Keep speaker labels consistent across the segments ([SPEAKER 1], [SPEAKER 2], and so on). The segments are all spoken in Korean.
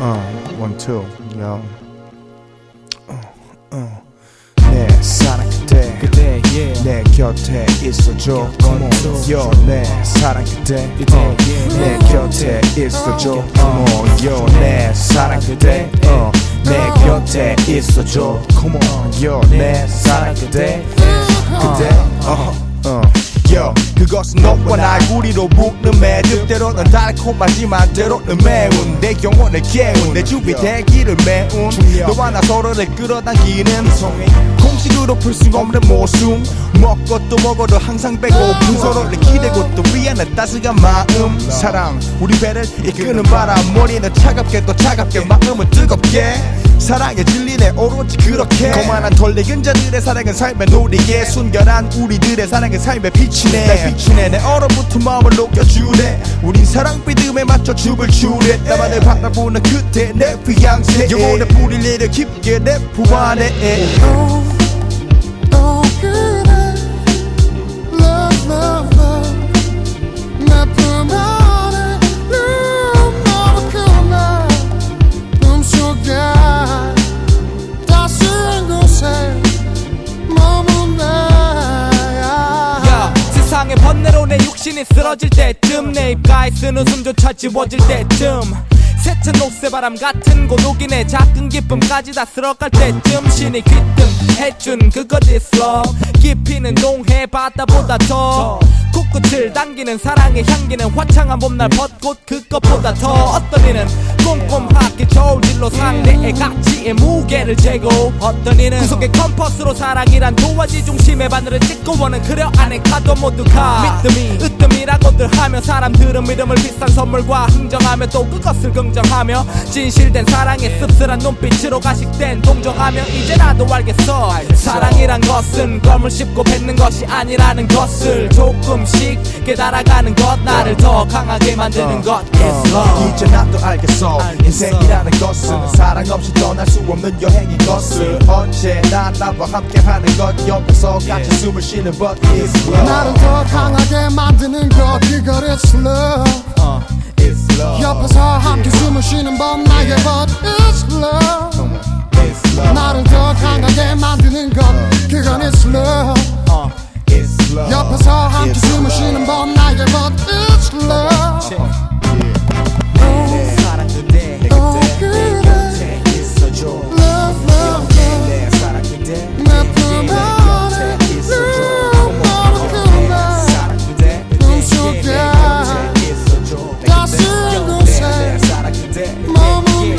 [SPEAKER 1] One, two, yo. 내 사랑 그대
[SPEAKER 2] yeah.
[SPEAKER 1] 내 곁에 있어줘 Come on, yo. 내 사랑 그대 내 곁에 있어줘 Come on, yo. 내 사랑 그대 내 곁에 있어줘 Come on, yo. 내 사랑 그대 Yo, 그것은 너와 나의 우리로 묶는 매듭 때로는 달콤하지만 때로는 매운 내 영혼을 깨운 내 주위 대기를 메운 너와 나 서로를 끌어당기는 공식으로 풀 수 없는 모순 먹고 또 먹어도 항상 배고픈 서로를 기대고 또 위하는 따스한 마음 사랑 우리 배를 이끄는 바람 머리는 차갑게 또 차갑게 마음은 뜨겁게 사랑의 진리네 오로지 그렇게 거만한 덜리근 자들의 사랑은 삶의 놀이에 순결한 우리들의 사랑은 삶의 빛이네 날 비추네 내 얼어붙은 마음을 녹여주네 우린 사랑 리듬에 맞춰 춤을 추네 나만을 바라보는 그때 내 피앙새 영혼의 뿌리를 내려 깊게 내 품 안에
[SPEAKER 3] 그래 Love love love 내 품 안에 너무 그래 꿈속에 따스한 곳에 머무네
[SPEAKER 2] 세상의 번뇌로 내 육신이 쓰러질 때쯤 내 입가에 쓴 웃음조차 지워질 때쯤 세찬 녹새바람 같은 고독이네 작은 기쁨까지 다 쓸어갈 때쯤 신이 귀뜸해준 그것 is love 깊이는 동해 바다보다 더 코끝을 당기는 사랑의 향기는 화창한 봄날 벚꽃 그것보다 더 어떤 이는 꼼꼼하게 저울질로 상대의 가치의 무게를 재고 어떤 이는 구속의 컴퍼스로 사랑이란 도화지 중심의 바늘을 찍고 원은 그려 안에 가도 모두 가 믿음이 으뜸이라고들 하며 사람들은 믿음을 비싼 선물과 흥정하며 또 그것을 긍정하며 진실된 사랑의 씁쓸한 눈빛으로 가식된 동정하며 이제 나도 알겠어 사랑이란 것은 껌을 씹고 뱉는 것이 아니라는 것을 조금씩 깨달아가는 것 나를 더 강하게 만드는 것 is love
[SPEAKER 1] 이제 나도 알겠어 인생이라는 것은 사랑 없이 떠날 수 없는 여행인 것을 언제나 나와 함께하는 것 옆에서 같이 숨을 쉬는 but it's love
[SPEAKER 3] 나를 더 강하게 만드는 것 그것 is love
[SPEAKER 1] It's love
[SPEAKER 3] 옆에서 함께 숨을 쉬는 법 나의 but it's love
[SPEAKER 1] It's love
[SPEAKER 3] 나를 더 강하게 만드는 것 그건 is love
[SPEAKER 1] It's love
[SPEAKER 3] 옆에서 함께 숨을 쉬는 법 나의 but it's love
[SPEAKER 2] 사랑 그대
[SPEAKER 1] 내 곁에 있어줘
[SPEAKER 3] love love love
[SPEAKER 1] 내 사랑 그대
[SPEAKER 3] 내 품 안에 너무 그래
[SPEAKER 1] 사랑 그대
[SPEAKER 3] 꿈속에
[SPEAKER 1] 있어줘
[SPEAKER 3] 따스한 곳에
[SPEAKER 1] 내 사랑 그대
[SPEAKER 3] 머무네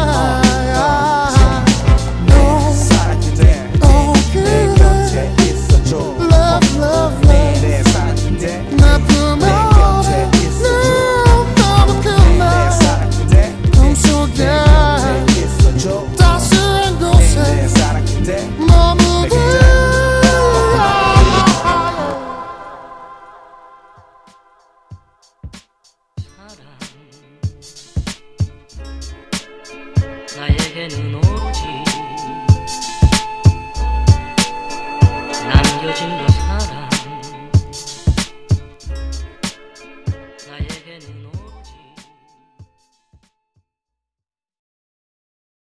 [SPEAKER 1] 사랑 그대 내 곁에 있어줘
[SPEAKER 3] love love love
[SPEAKER 1] 내 사랑 그대
[SPEAKER 3] 내 품 안에 너무 그래
[SPEAKER 1] 사랑 그대
[SPEAKER 3] 꿈속에
[SPEAKER 1] 있어줘
[SPEAKER 3] 따스한 곳에
[SPEAKER 1] 내 사랑 그대